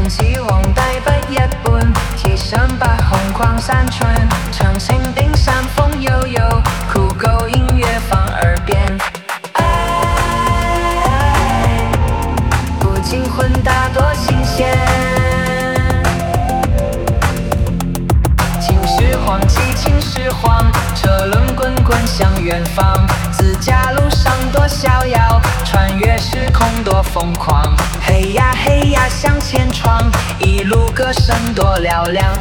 似皇帝不一般，貼上白紅框山村，長青頂山風悠悠，酷狗音樂放耳邊。不禁混搭多新鮮，秦始皇骑秦始皇，車輪滾滾向遠方，自駕路上多逍遙，穿越時空多瘋狂，嘿呀嘿呀向前闖，一路歌聲多嘹亮。